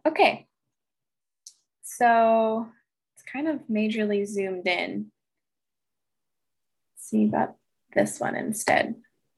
Okay, so it's kind of majorly zoomed in. Let's see about this one instead.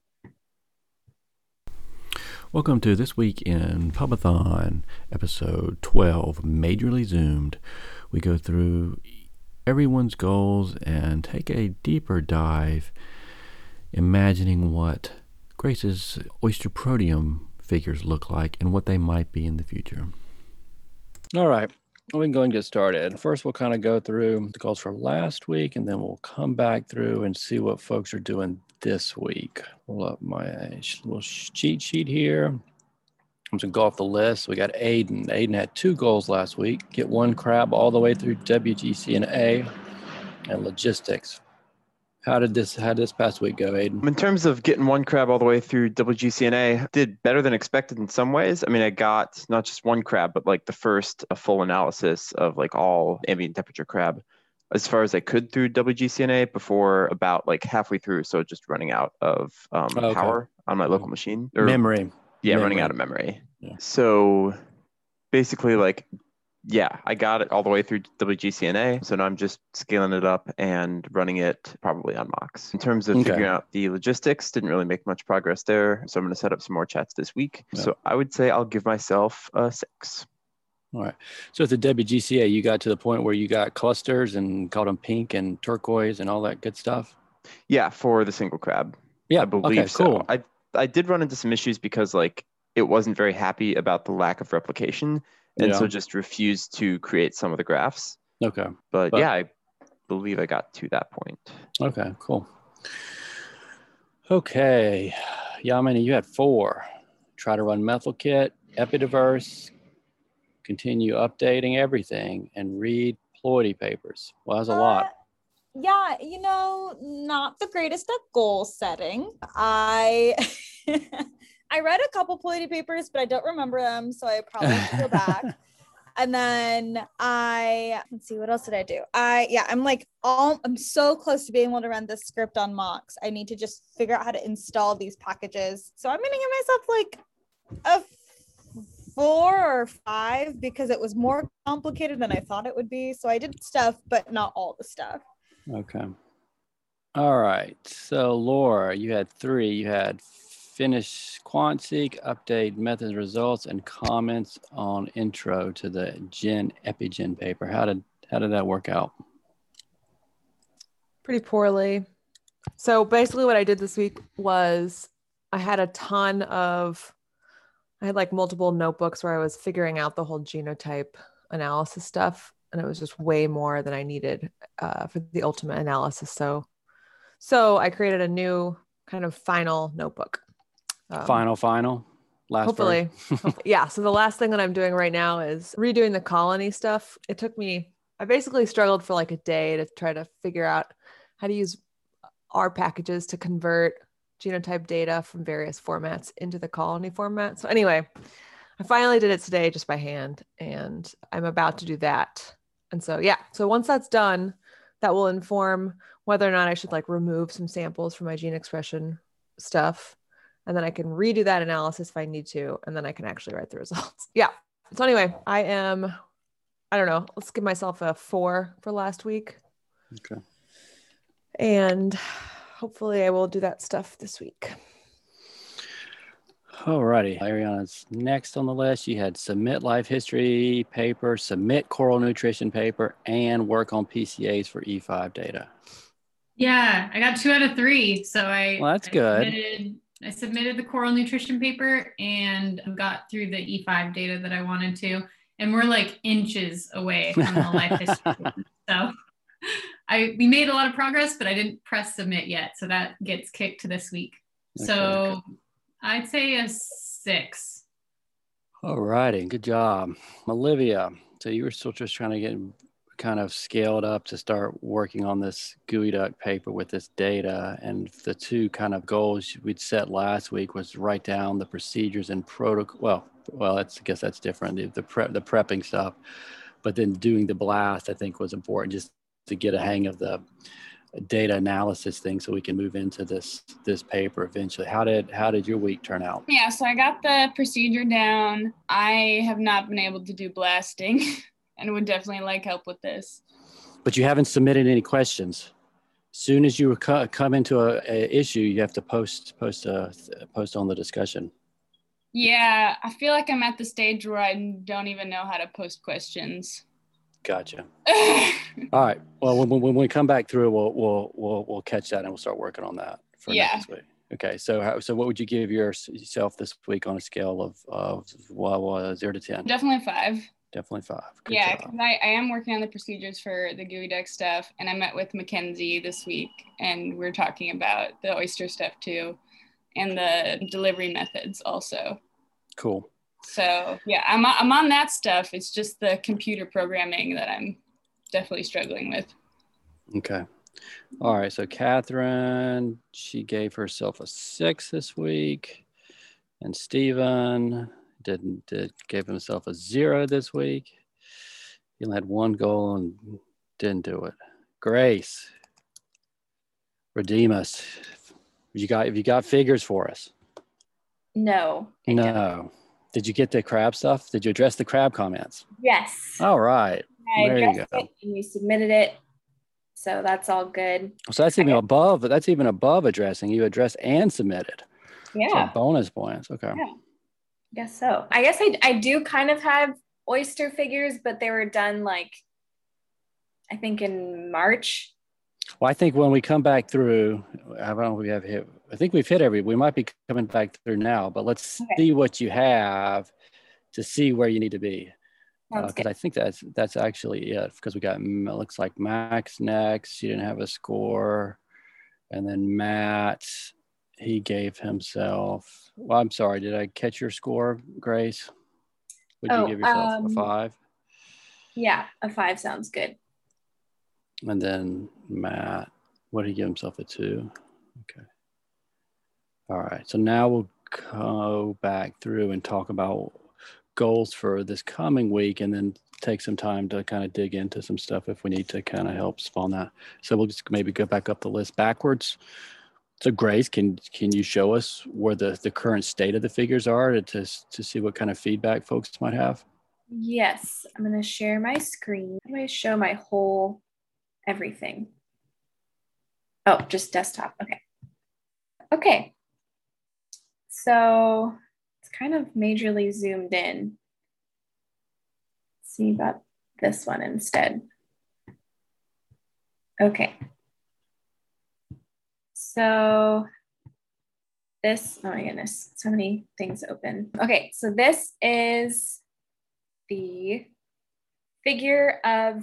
Welcome to This Week in Pubathon, episode 12, Majorly Zoomed. We go through everyone's goals and take a deeper dive, imagining what Grace's Oyster Proteum figures look like and what they might be in the future. All right, we can go and get started. First, we'll kind of go through the goals from last week, and then we'll come back through and see what folks are doing this week. Pull up my little cheat sheet here. I'm just going to go off the list. We got Aiden. Aiden had 2 goals last week. Get 1 crab all the way through WGCNA and logistics. How did this past week go, Aiden? In terms of getting 1 crab all the way through WGCNA, did better than expected in some ways. I mean, I got not just 1 crab, but like the first full analysis of like all ambient temperature crab as far as I could through WGCNA before about like halfway through. So just running out of power on my local machine. Memory. Running out of memory. Yeah. So basically I got it all the way through WGCNA. So now I'm just scaling it up and running it probably on Mox. In terms of figuring out the logistics, didn't really make much progress there. So I'm going to set up some more chats this week. Yeah. So I would say I'll give myself a 6. All right. So at the WGCA, you got to the point where you got clusters and called them pink and turquoise and all that good stuff? Yeah, for the single crab. Yeah, I believe so. Cool. I did run into some issues because like it wasn't very happy about the lack of replication. And so just refused to create some of the graphs. Okay. But yeah, I believe I got to that point. Okay, cool. Okay. Yamini, you had 4. Try to run Methyl-Kit, Epidiverse, continue updating everything, and read ploidy papers. Well, that's a lot. Yeah, not the greatest at goal setting. I read a couple ploidy papers, but I don't remember them, so I probably have to go back. And then let's see, what else did I do? I'm so close to being able to run this script on Mox. I need to just figure out how to install these packages. So I'm going to give myself like a 4 or 5 because it was more complicated than I thought it would be. So I did stuff, but not all the stuff. Okay. All right. So Laura, you had 3. You had finish QuantSeq, update methods results, and comments on intro to the EpiGen paper. How did that work out? Pretty poorly. So basically what I did this week was I had like multiple notebooks where I was figuring out the whole genotype analysis stuff, and it was just way more than I needed for the ultimate analysis. So I created a new kind of final notebook. Final last hopefully. Yeah, so the last thing that I'm doing right now is redoing the colony stuff. I basically struggled for like a day to try to figure out how to use R packages to convert genotype data from various formats into the colony format. So anyway, I finally did it today just by hand, and I'm about to do that. And so once that's done, that will inform whether or not I should like remove some samples from my gene expression stuff. And then I can redo that analysis if I need to. And then I can actually write the results. Yeah. So anyway, I don't know. Let's give myself a 4 for last week. Okay. And hopefully I will do that stuff this week. All righty. Ariana's next on the list. You had submit life history paper, submit coral nutrition paper, and work on PCAs for E5 data. Yeah, I got 2 out of 3. So that's good. I submitted the coral nutrition paper and got through the E5 data that I wanted to. And we're like inches away from the life history. So we made a lot of progress, but I didn't press submit yet. So that gets kicked to this week. Okay. So I'd say a 6. All righty. Good job. Olivia, so you were still just trying to get kind of scaled up to start working on this GUI paper with this data. And the 2 kind of goals we'd set last week was write down the procedures and protocol. Well, I guess that's different. The prepping stuff, but then doing the blast, I think was important just to get a hang of the data analysis thing so we can move into this paper eventually. How did your week turn out? Yeah, so I got the procedure down. I have not been able to do blasting and would definitely like help with this. But you haven't submitted any questions. Soon as you come into a issue, you have to post on the discussion. Yeah, I feel like I'm at the stage where I don't even know how to post questions. Gotcha. All right. Well, when we come back through, we'll catch that and we'll start working on that for next week. Okay. So what would you give yourself this week on a scale of 0 to 10? Definitely 5. Definitely 5. Good yeah, job. because I am working on the procedures for the GUI stuff, and I met with Mackenzie this week, and we're talking about the oyster stuff too, and the delivery methods also. Cool. So yeah, I'm on that stuff. It's just the computer programming that I'm definitely struggling with. Okay. All right. So Catherine, she gave herself a 6 this week, and Stephen gave himself a 0 this week. He only had 1 goal and didn't do it. Grace, redeem us. Have you got figures for us? No. No. Did you get the crab stuff? Did you address the crab comments? Yes. All right. I There you addressed go. it and you submitted it. So that's all good. So that's even above addressing. You addressed and submitted. Yeah. So bonus points. Okay. Yeah. Guess so. I guess I do kind of have oyster figures, but they were done like, I think in March. Well, I think when we come back through, I don't know if we have hit. I think we've hit we might be coming back through now, but let's see what you have to see where you need to be. Because I think that's actually it. Because we got, looks like Max next. She didn't have a score, and then Matt, he gave himself. Well, I'm sorry. Did I catch your score, Grace? Would you give yourself a 5? Yeah, a 5 sounds good. And then Matt, what did he give himself, a 2? Okay. All right. So now we'll go back through and talk about goals for this coming week, and then take some time to kind of dig into some stuff if we need to kind of help spawn that. So we'll just maybe go back up the list backwards. So Grace, can you show us where the current state of the figures are to see what kind of feedback folks might have? Yes, I'm going to share my screen. I'm going to show my whole everything. Oh, just desktop. Okay. Okay. So it's kind of majorly zoomed in. Let's see about this one instead. Okay. So this, oh my goodness, so many things open. Okay, so this is the figure of,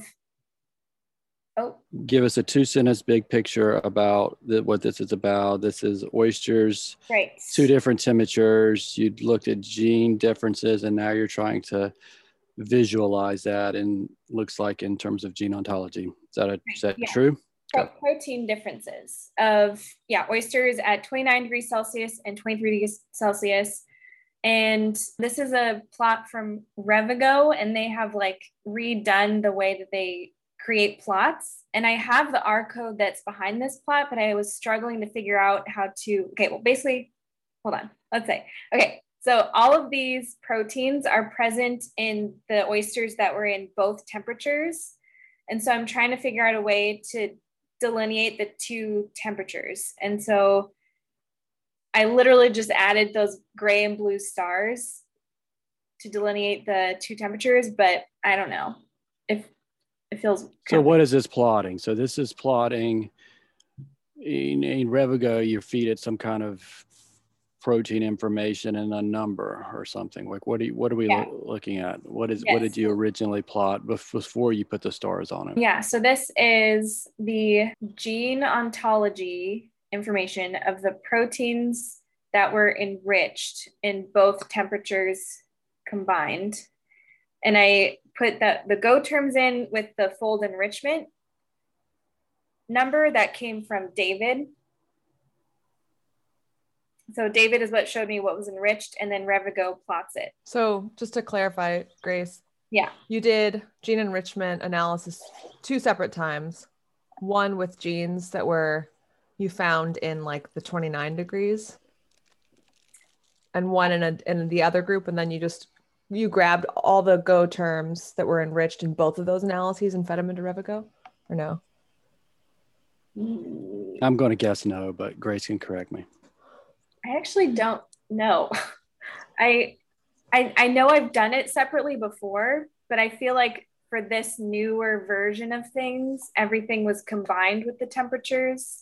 Give us a 2-sentence big picture about what this is about. This is oysters, right? 2 different temperatures. You'd looked at gene differences, and now you're trying to visualize that, and looks like in terms of gene ontology. Is that true? Protein differences of, oysters at 29 degrees Celsius and 23 degrees Celsius. And this is a plot from Revigo, and they have like redone the way that they create plots. And I have the R code that's behind this plot, but I was struggling to figure out how to, basically, hold on, let's say, so all of these proteins are present in the oysters that were in both temperatures. And so I'm trying to figure out a way to delineate the 2 temperatures. And so I literally just added those gray and blue stars to delineate the 2 temperatures, but I don't know if it feels. So what is this plotting? So this is plotting in Revigo, you feed it some kind of protein information and a number or something. Like what are we looking at? What did you originally plot before you put the stars on it? Yeah, so this is the gene ontology information of the proteins that were enriched in both temperatures combined. And I put the Go terms in with the fold enrichment number that came from David. So David is what showed me what was enriched, and then Revigo plots it. So just to clarify, Grace. Yeah. You did gene enrichment analysis 2 separate times. one with genes that were you found in like the 29 degrees and one in the other group, and then you grabbed all the Go terms that were enriched in both of those analyses and fed them into Revigo, or no? I'm going to guess no, but Grace can correct me. I actually don't know. I know I've done it separately before, but I feel like for this newer version of things, everything was combined with the temperatures.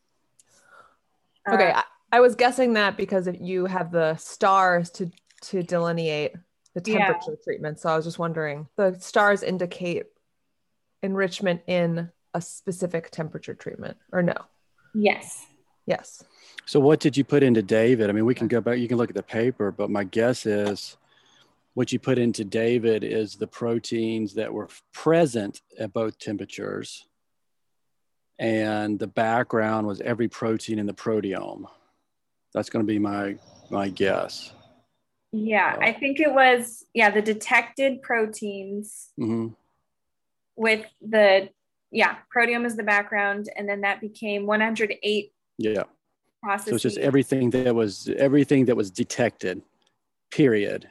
Okay, I was guessing that because if you have the stars to delineate the temperature treatment. So I was just wondering, the stars indicate enrichment in a specific temperature treatment, or no? Yes. Yes. So what did you put into David? I mean, we can go back, you can look at the paper, but my guess is what you put into David is the proteins that were present at both temperatures. And the background was every protein in the proteome. That's going to be my guess. Yeah, I think it was, the detected proteins with the, proteome is the background. And then that became 108 processes. So it's just everything that was detected, period.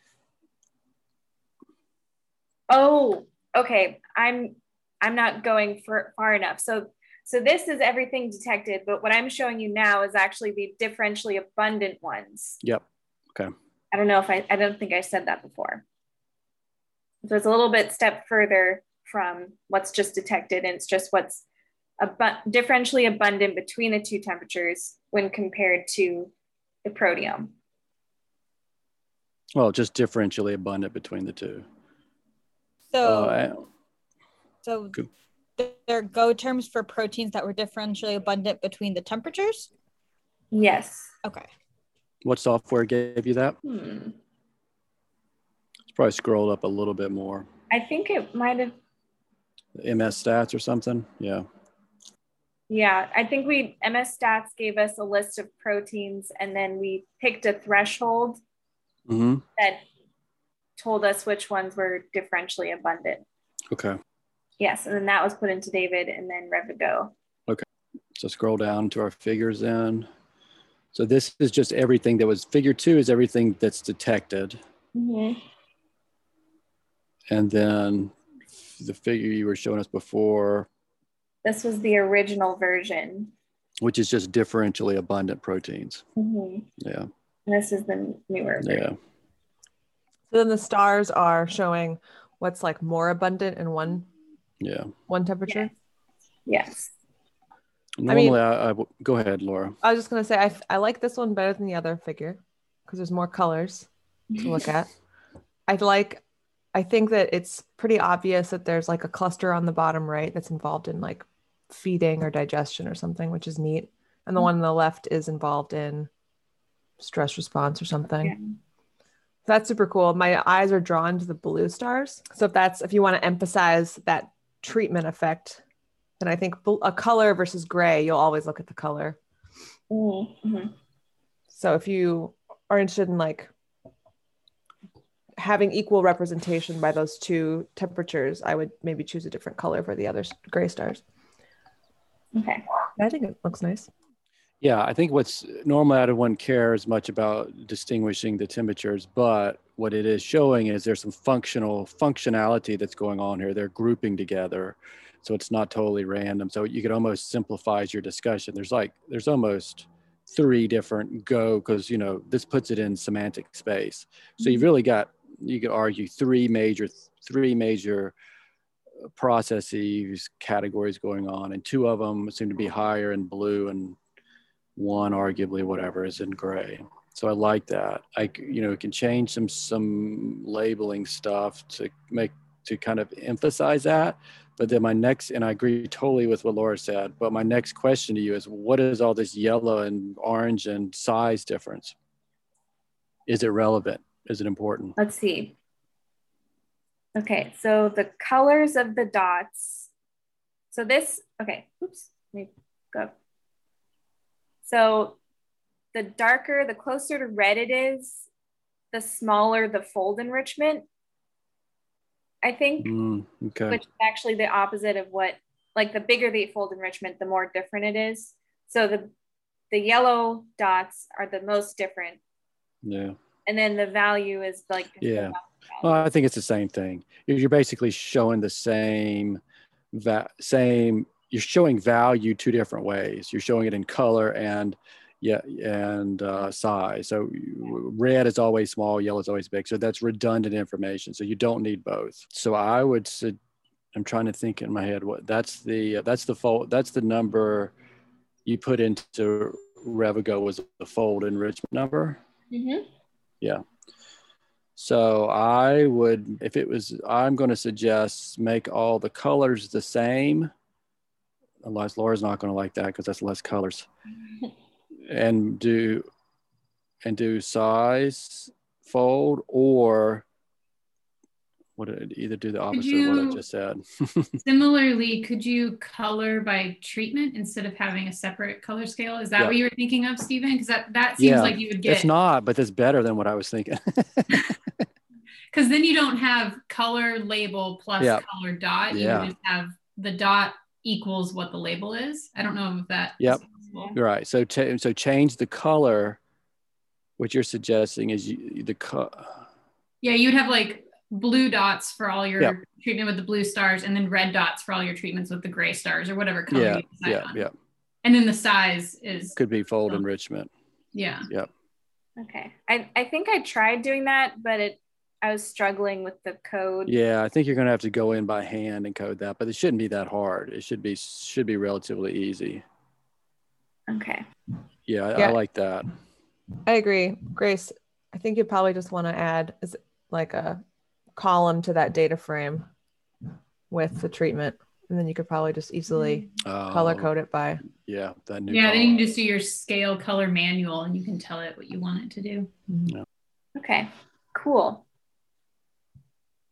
Oh, okay. I'm not going far enough. So this is everything detected, but what I'm showing you now is actually the differentially abundant ones. Yep. Okay. I don't know if I don't think I said that before. So it's a little bit step further from what's just detected, and it's just what's differentially abundant between the two temperatures when compared to the proteome. Well, just differentially abundant between the two. So there are Go terms for proteins that were differentially abundant between the temperatures? Yes. Okay. What software gave you that? It's probably scrolled up a little bit more. I think it might have. MS Stats or something? Yeah. Yeah, I think MS Stats gave us a list of proteins, and then we picked a threshold that told us which ones were differentially abundant. Okay. Yes, and then that was put into David and then Revigo. Okay. So scroll down to our figures then. So this is just everything that was, figure 2 is everything that's detected. And then the figure you were showing us before. This was the original version. Which is just differentially abundant proteins. Yeah. And this is the newer version. Yeah. So then the stars are showing what's like more abundant in one temperature? Yes. Normally, I go ahead, Laura. I was just going to say, I like this one better than the other figure because there's more colors to look at. I think that it's pretty obvious that there's like a cluster on the bottom right that's involved in like feeding or digestion or something, which is neat. And the one on the left is involved in stress response or something. Yeah. That's super cool. My eyes are drawn to the blue stars. So if you want to emphasize that treatment effect, then I think a color versus gray, you'll always look at the color. So if you are interested in like having equal representation by those two temperatures, I would maybe choose a different color for the other gray stars. Okay. I think it looks nice. Yeah, I think what's normally I don't care as much about distinguishing the temperatures, but what it is showing is there's some functionality that's going on here. They're grouping together, so it's not totally random. So you could almost simplify your discussion. There's almost 3 different because this puts it in semantic space. So you've really got, you could argue 3 major processes categories going on, and 2 of them seem to be higher in blue and 1 arguably whatever is in gray. So I like that. It can change some labeling stuff to kind of emphasize that. But then and I agree totally with what Laura said, but my next question to you is, what is all this yellow and orange and size difference? Is it relevant? Is it important? Let's see. Okay, so the colors of the dots. So this, okay, oops, let me go. So the darker, the closer to red it is, the smaller the fold enrichment, I think, Okay. which is actually the opposite of what like the bigger the fold enrichment, the more different it is. So the yellow dots are the most different. Yeah. And then the value is like, Yeah. Well, I think it's the same thing. You're basically showing the same, you're showing value two different ways. You're showing it in color and size. So red is always small, yellow is always big. So that's redundant information. So you don't need both. So I would say, I'm trying to think in my head that's the number you put into Revigo was the fold enrichment number. Mm-hmm. Yeah. So I'm going to suggest make all the colors the same. Unless Laura's not going to like that because that's less colors. And do size fold, or either do the opposite of what I just said. Similarly, could you color by treatment instead of having a separate color scale? Is that what you were thinking of, Stephen? Because that seems like you would get. It's not, but it's better than what I was thinking. Because then you don't have color label plus color dot. You would just have the dot equals what the label is. I don't know if that. Yep. Right. So so change the color. What you're suggesting is Yeah, you'd have like blue dots for all your treatment with the blue stars, and then red dots for all your treatments with the gray stars or whatever color you decide on. And then the size could be fold enrichment. Yeah. Yep. Okay. I think I tried doing that, but I was struggling with the code. Yeah, I think you're going to have to go in by hand and code that, but it shouldn't be that hard. It should be relatively easy. Okay. Yeah, I like that. I agree. Grace, I think you probably just want to add like a column to that data frame with the treatment. And then you could probably just easily color code it by. Yeah, that new. Yeah, then you can just do your scale color manual and you can tell it what you want it to do. Yeah. Okay, cool.